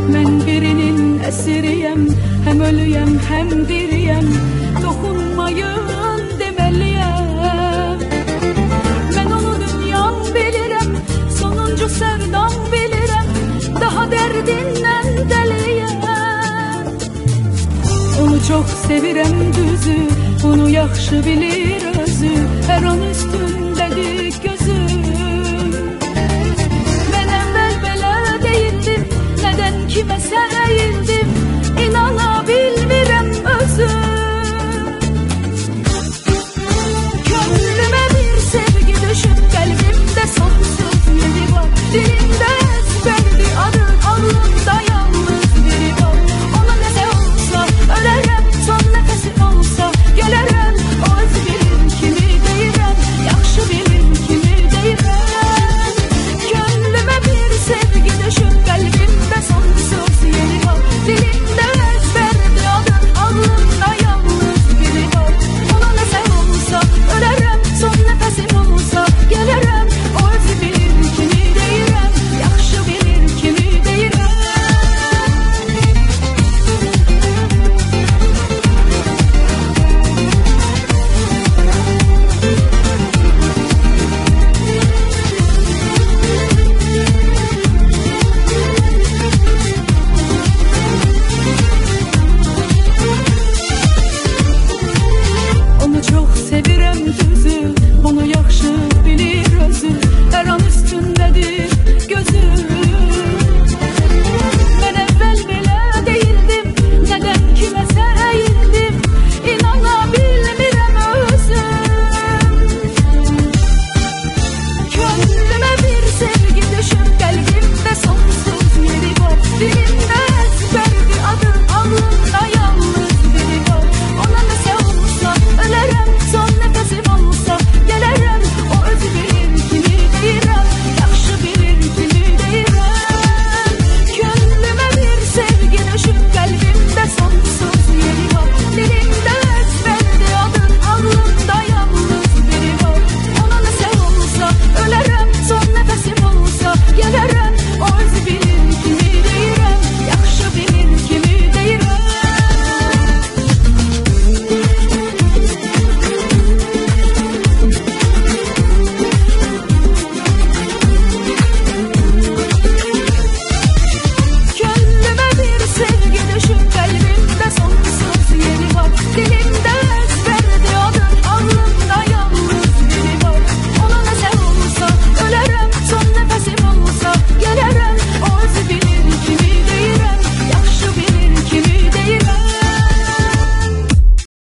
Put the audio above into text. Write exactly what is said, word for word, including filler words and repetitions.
Ben birinin esiriyem, hem ölüyem hem diriyem. Dokunmayın demeliyem. Ben onu dünyam bilirem, sonuncu sevdam bilirem. Daha derdinden deliyem. Onu çok sevirem düzü, onu yaxşı bilir özü. Her an üstündedir gözü. Ben evvel belə değildim, neden kime seyildim, inana bilmirem özüm. Gönlüme bir sevgi düşüp, kalbimde sonsuz yeri var. Dilimde ezberdi adı, alnımda yan.